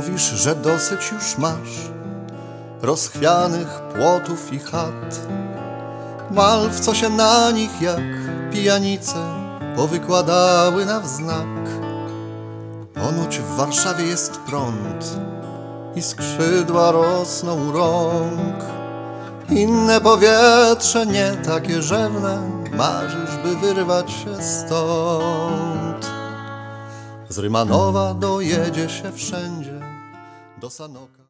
Mówisz, że dosyć już masz rozchwianych płotów i chat, malw, co się na nich jak pijanice powykładały na wznak. Ponoć w Warszawie jest prąd i skrzydła rosną u rąk. Inne powietrze, nie takie rzewne, marzysz, by wyrwać się stąd. Z Rymanowa dojedzie się wszędzie, do Sanoka.